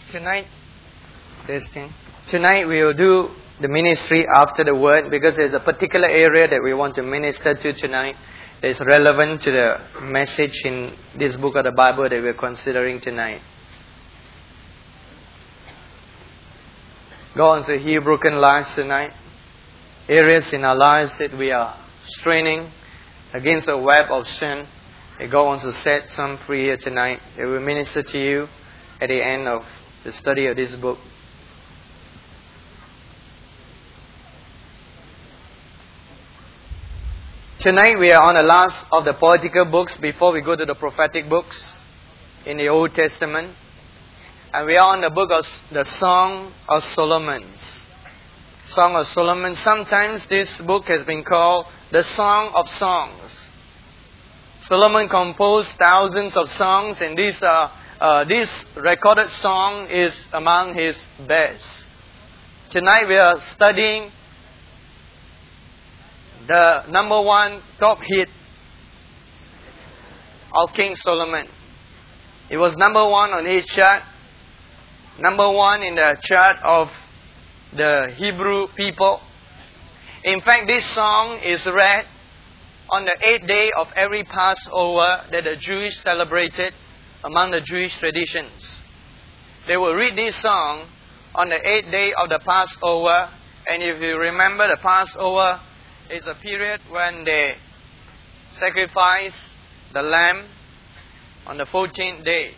Tonight, testing. Tonight we will do the ministry after the word because there's a particular area that we want to minister to tonight that is relevant to the message in this book of the Bible that we're considering tonight. God wants to heal broken lives tonight. Areas in our lives that we are straining against a web of sin. That God wants to set some free here tonight. That will minister to you at the end of the study of this book. Tonight we are on the last of the poetical books before we go to the prophetic books in the Old Testament. And we are on the book of the Song of Solomon. Song of Solomon. Sometimes this book has been called the Song of Songs. Solomon composed thousands of songs, and this recorded song is among his best. Tonight we are studying the number one top hit of King Solomon. It was number one on his chart, number one in the chart of the Hebrew people. In fact, this song is read on the 8th day of every Passover that the Jews celebrated among the Jewish traditions. They will read this song on the 8th day of the Passover. And if you remember, the Passover is a period when they sacrifice the lamb on the 14th day.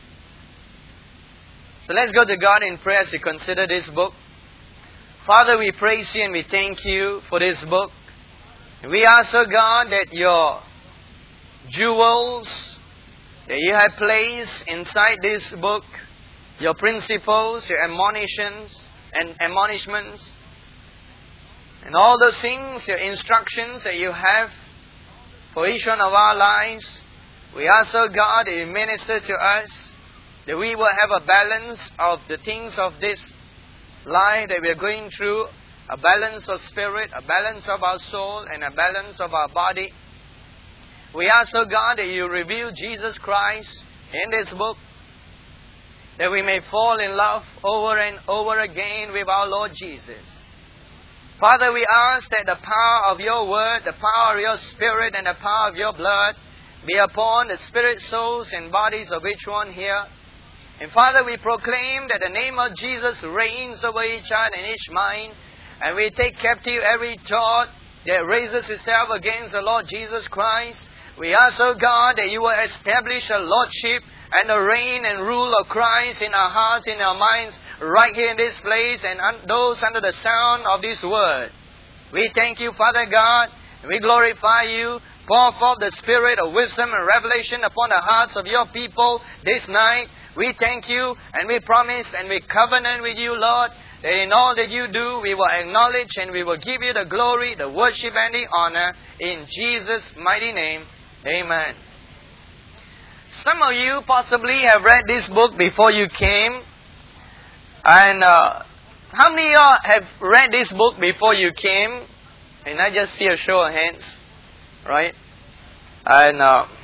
So let's go to God in prayer as we consider this book. Father, we praise you and we thank you for this book. We ask, O God, that your jewels that you have placed inside this book, your principles, your admonitions and admonishments, and all those things, your instructions that you have for each one of our lives, we ask, O God, that you minister to us, that we will have a balance of the things of this life that we are going through, a balance of spirit, a balance of our soul, and a balance of our body. We ask, O God, that you reveal Jesus Christ in this book, that we may fall in love over and over again with our Lord Jesus. Father, we ask that the power of your word, the power of your spirit, and the power of your blood be upon the spirit, souls, and bodies of each one here. And Father, we proclaim that the name of Jesus reigns over each heart and each mind. And we take captive every thought that raises itself against the Lord Jesus Christ. We ask, O God, that you will establish a lordship and a reign and rule of Christ in our hearts, in our minds, right here in this place, and those under the sound of this word. We thank you, Father God, and we glorify you. Pour forth the spirit of wisdom and revelation upon the hearts of your people this night. We thank you, and we promise, and we covenant with you, Lord, that in all that you do, we will acknowledge and we will give you the glory, the worship, and the honor. In Jesus' mighty name, amen. Some of you possibly have read this book before you came. And how many of you have read this book before you came? And I just see a show of hands, right? And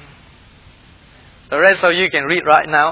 the rest of you can read right now.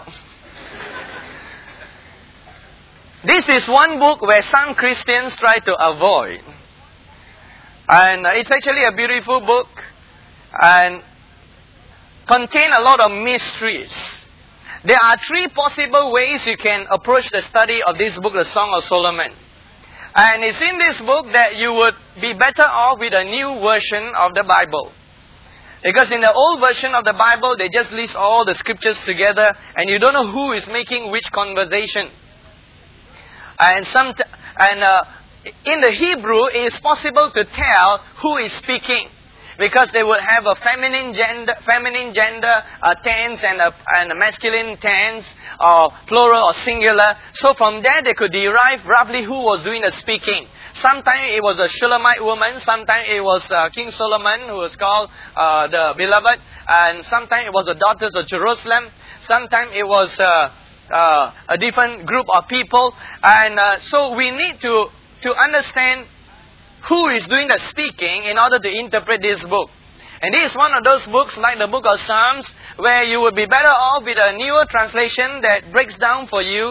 This is one book where some Christians try to avoid. And it's actually a beautiful book and contains a lot of mysteries. There are three possible ways you can approach the study of this book, the Song of Solomon. And it's in this book that you would be better off with a new version of the Bible. Because in the old version of the Bible, they just list all the scriptures together and you don't know who is making which conversation. And in the Hebrew, it is possible to tell who is speaking, because they would have a feminine gender tense and a masculine tense, or plural or singular. So from there, they could derive roughly who was doing the speaking. Sometimes it was a Shulamite woman. Sometimes it was King Solomon, who was called the Beloved. And sometimes it was the daughters of Jerusalem. Sometimes it was a different group of people. And so we need to understand who is doing the speaking in order to interpret this book. And this is one of those books like the book of Psalms, where you would be better off with a newer translation that breaks down for you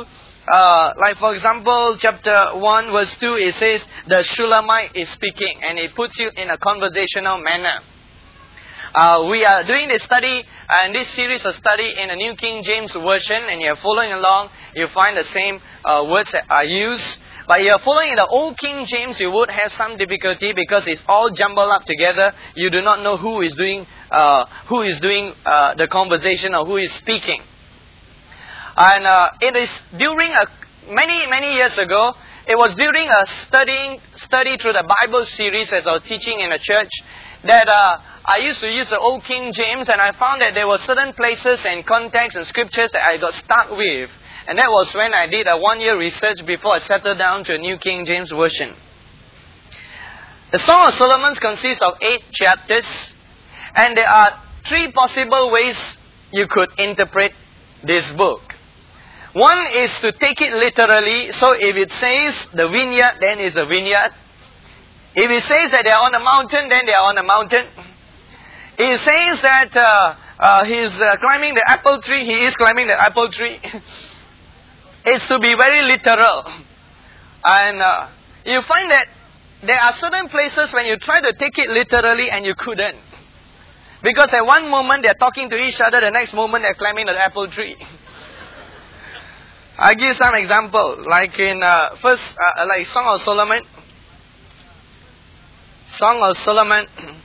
like for example, chapter 1, verse 2, it says, the Shulamite is speaking, and it puts you in a conversational manner. We are doing this study, and this series of study in a New King James Version, and you're following along, you find the same words that are used. But you're following in the Old King James, you would have some difficulty because it's all jumbled up together. You do not know who is doing the conversation or who is speaking. And it is during many years ago, it was during a study through the Bible series as I was teaching in a church that I used to use the Old King James, and I found that there were certain places and contexts and scriptures that I got stuck with. And that was when I did a 1-year research before I settled down to a New King James Version. The Song of Solomon consists of 8 chapters, and there are 3 possible ways you could interpret this book. One is to take it literally, so if it says the vineyard, then it's a vineyard. If it says that they are on a mountain, then they are on a mountain. If it says that he's climbing the apple tree, he is climbing the apple tree. It's to be very literal. And you find that there are certain places when you try to take it literally and you couldn't. Because at one moment they're talking to each other, the next moment they're climbing the apple tree. I'll give some example. Like in like Song of Solomon. Song of Solomon.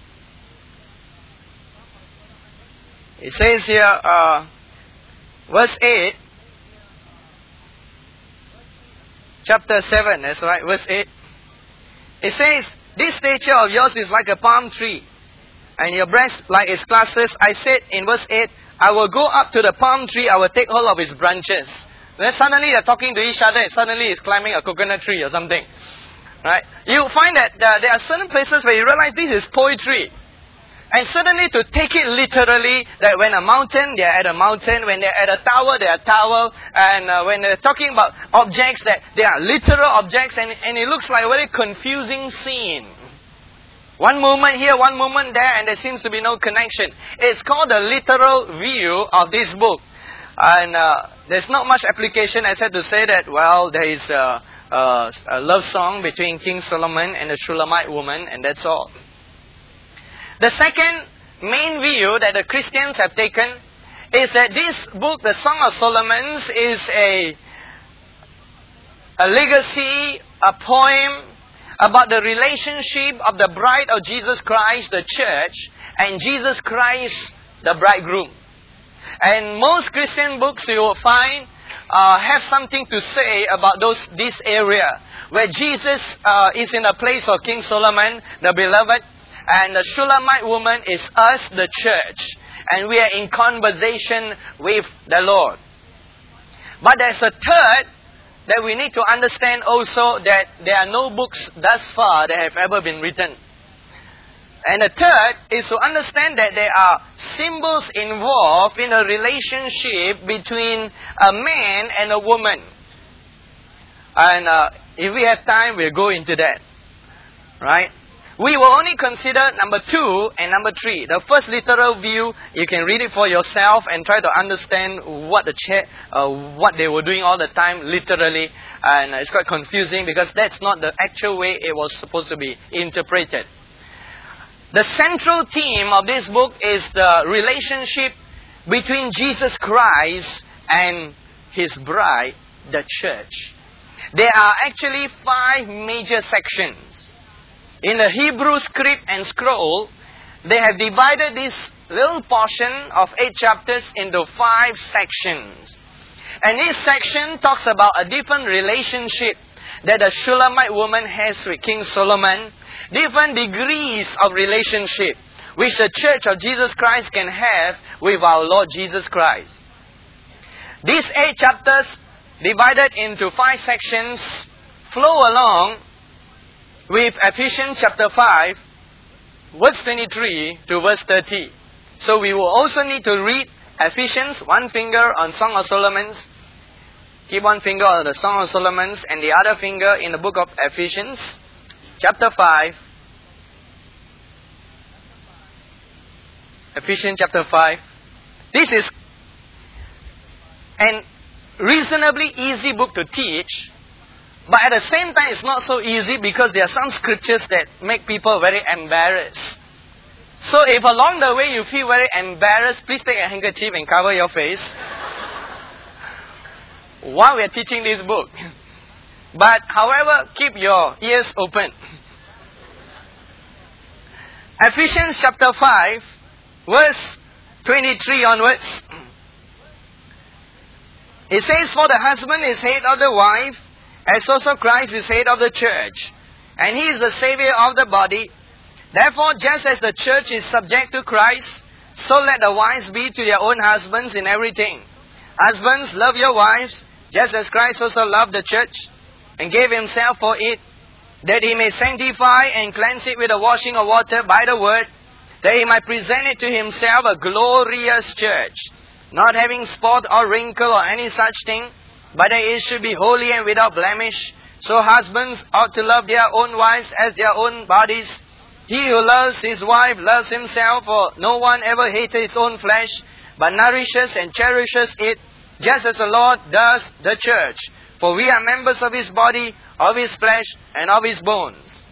It says here, verse 8. Chapter 7, that's right, verse 8. It says, this stature of yours is like a palm tree, and your breast like its clusters. I said in verse 8, I will go up to the palm tree, I will take hold of its branches. Then suddenly they're talking to each other, and suddenly he's climbing a coconut tree or something. Right? You find that there are certain places where you realize this is poetry. And suddenly to take it literally, that when a mountain, they are at a mountain. When they're at a tower, they are a tower. And when they're talking about objects, that they are literal objects. And it looks like a very confusing scene. One moment here, one moment there, and there seems to be no connection. It's called the literal view of this book. And there's not much application except to say that, well, there is a love song between King Solomon and the Shulamite woman, and that's all. The second main view that the Christians have taken is that this book, the Song of Solomon, is a legacy, a poem about the relationship of the bride of Jesus Christ, the church, and Jesus Christ, the bridegroom. And most Christian books you will find have something to say about this area, where Jesus is in the place of King Solomon, the beloved, and the Shulamite woman is us, the church. And we are in conversation with the Lord. But there's a third that we need to understand also, that there are no books thus far that have ever been written. And the third is to understand that there are symbols involved in a relationship between a man and a woman. And if we have time, we'll go into that. Right? We will only consider number 2 and number 3. The first literal view, you can read it for yourself and try to understand what they were doing all the time literally. And it's quite confusing because that's not the actual way it was supposed to be interpreted. The central theme of this book is the relationship between Jesus Christ and His bride, the church. There are actually 5 major sections. In the Hebrew script and scroll, they have divided this little portion of 8 chapters into 5 sections. And each section talks about a different relationship that the Shulamite woman has with King Solomon. Different degrees of relationship which the church of Jesus Christ can have with our Lord Jesus Christ. These 8 chapters, divided into 5 sections, flow along with Ephesians chapter 5, verse 23 to verse 30. So we will also need to read Ephesians, one finger on Song of Solomon. Keep one finger on the Song of Solomon and the other finger in the book of Ephesians, chapter 5. Ephesians chapter 5. This is, and reasonably easy book to teach, but at the same time it's not so easy because there are some scriptures that make people very embarrassed. So if along the way you feel very embarrassed, please take a handkerchief and cover your face while we are teaching this book. But however, keep your ears open. Ephesians chapter 5, verse 23 onwards. It says, "For the husband is head of the wife, as also Christ is head of the church, and he is the Savior of the body. Therefore, just as the church is subject to Christ, so let the wives be to their own husbands in everything. Husbands, love your wives, just as Christ also loved the church, and gave himself for it, that he may sanctify and cleanse it with the washing of water by the word, that he might present it to himself a glorious church, not having spot or wrinkle or any such thing, but that it should be holy and without blemish. So husbands ought to love their own wives as their own bodies. He who loves his wife loves himself, for no one ever hated his own flesh, but nourishes and cherishes it, just as the Lord does the church. For we are members of his body, of his flesh, and of his bones."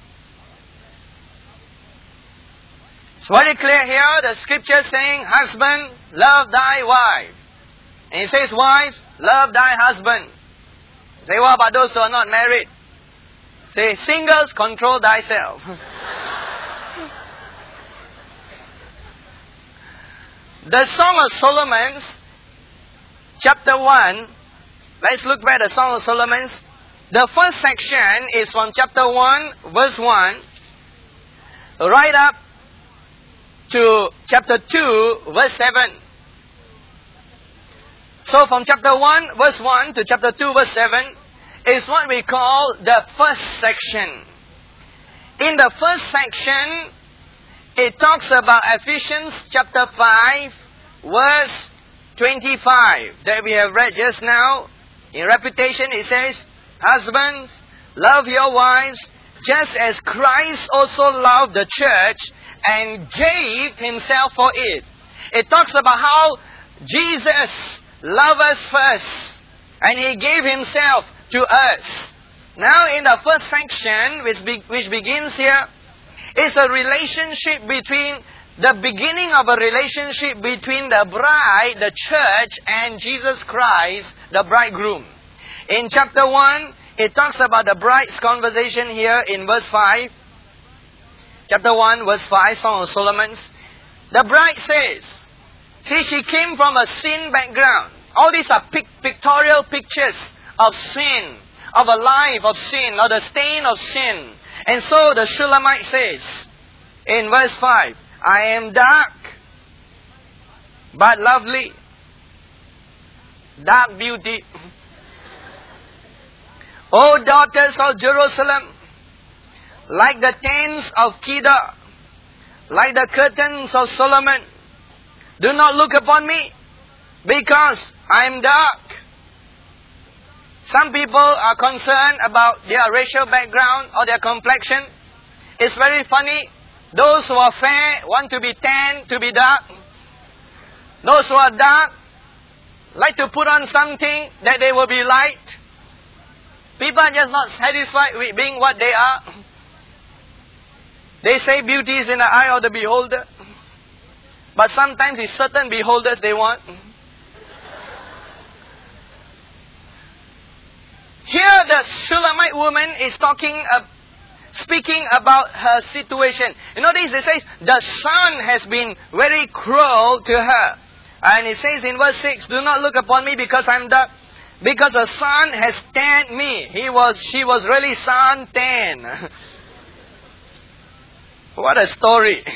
It's very clear here, the scripture saying, "Husband, love thy wife." And it says, "Wives, love thy husband." Say, what about those who are not married? Say, "Singles, control thyself." The Song of Solomon, chapter 1, let's look at the Song of Solomon. The first section is from chapter 1, verse 1, right up to chapter 2, verse 7. So from chapter 1, verse 1 to chapter 2, verse 7 is what we call the first section. In the first section, it talks about Ephesians chapter 5, verse 25 that we have read just now. In repetition, it says, "Husbands, love your wives, just as Christ also loved the church and gave himself for it." It talks about how Jesus loved us first, and he gave himself to us. Now in the first section, which begins here, is a relationship between, the beginning of a relationship between the bride, the church, and Jesus Christ, the bridegroom. In chapter 1, it talks about the bride's conversation here in verse 5. Chapter 1, verse 5, Song of Solomon. The bride says, see, she came from a sin background. All these are pictorial pictures of sin, of a life of sin, or the stain of sin. And so the Shulamite says, in verse 5, "I am dark, but lovely." Dark beauty. "O daughters of Jerusalem, like the tents of Kedar, like the curtains of Solomon, do not look upon me, because I am dark." Some people are concerned about their racial background or their complexion. It's very funny. Those who are fair want to be tan, to be dark. Those who are dark like to put on something that they will be light. People are just not satisfied with being what they are. They say beauty is in the eye of the beholder. But sometimes it's certain beholders they want. Here the Shulamite woman is speaking about her situation. You notice it says, the sun has been very cruel to her. And it says in verse 6, "Do not look upon me because I am dark, because the sun has tanned me." She was really sun tan. What a story.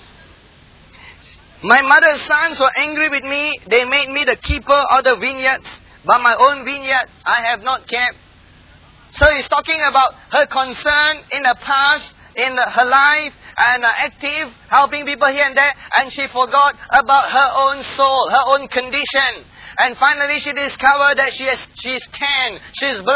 "My mother's sons were angry with me. They made me the keeper of the vineyards, but my own vineyard I have not kept." So he's talking about her concern in the past, in her life, and active, helping people here and there, and she forgot about her own soul, her own condition. And finally she discovered that she's tan, she's black.